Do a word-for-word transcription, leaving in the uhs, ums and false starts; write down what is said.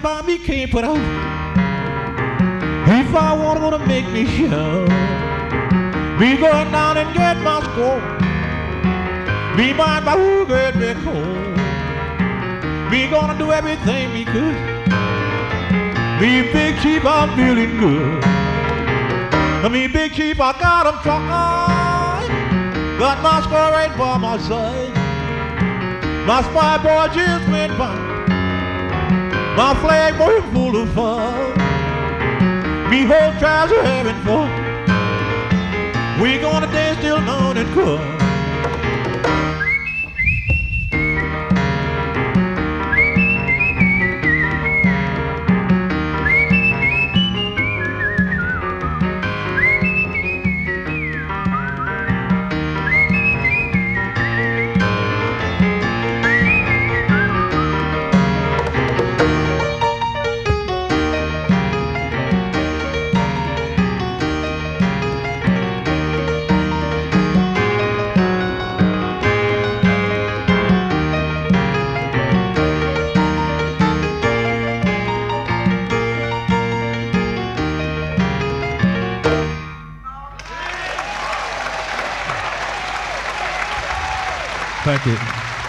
bomb he can't put out. If I want to make me show, me going down and get my score. Me mind by who get me cold. Me gonna do everything me could. Me Big Chief, I'm feeling good. Me Big Chief, I got him tried. Got my square right by my side. My spy boy just went by. My flag boy full of fun. Me whole tribes are having fun. We gonna dance till dawn and come. Thank you.